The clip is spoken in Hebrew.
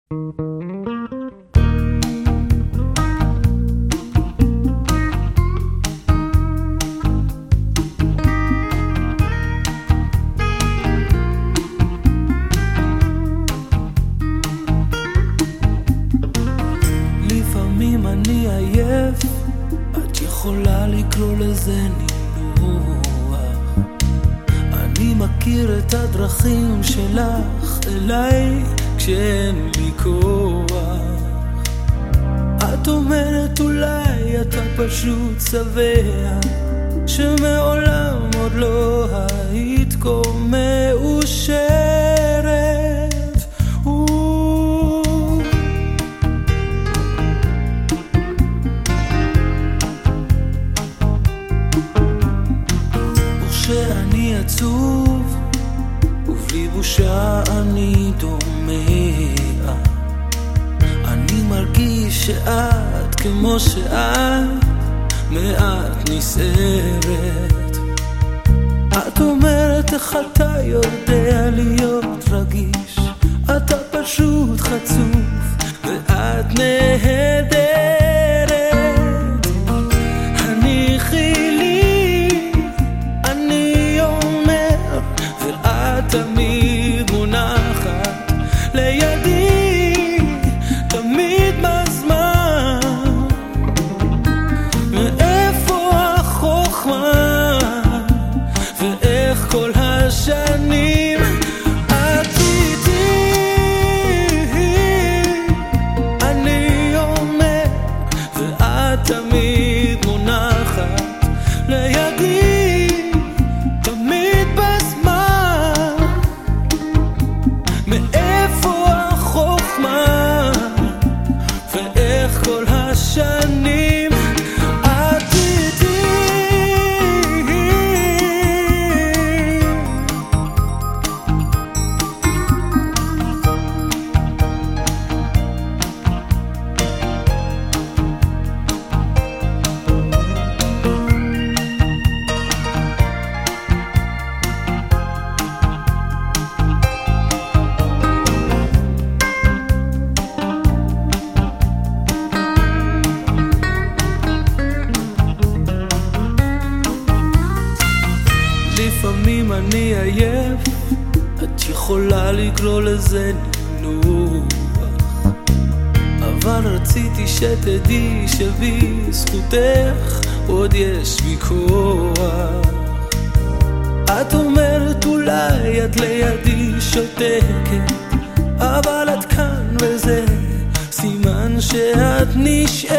לפעמים אני עייף, את יכולה לקרוא לזה נינוח. אני מכיר את הדרכים שלך אליי כשאין לי כוח. את אומרת אולי אתה פשוט שבע, שמעולם עוד לא היית כה מאושרת. שאני עצוב ובלי בושה אני דומע. אני מרגיש שאת כמו שאת מעט נסערת. את אומרת איך אתה יודע להיות רגיש, אתה פשוט חצוף ואת נהדרת. אני חילי, אני אומר, ואת תמיד מונחת לידי, תמיד בזמן. מאיפה החוכמה ואיך כל השנים את איתי. אני אומר ואת תמיד מונחת לידי, תמיד בזמן. מאיפה החוכמה ואיך כל השנים את איתי. לפעמים אני עייף, את יכולה לקרוא לזה נינוח. אבל רציתי שתדעי שבזכותך עוד יש בי כוח. את אומרת אולי את לידי שותקת, אבל את כאן וזה סימן שאת נשארת.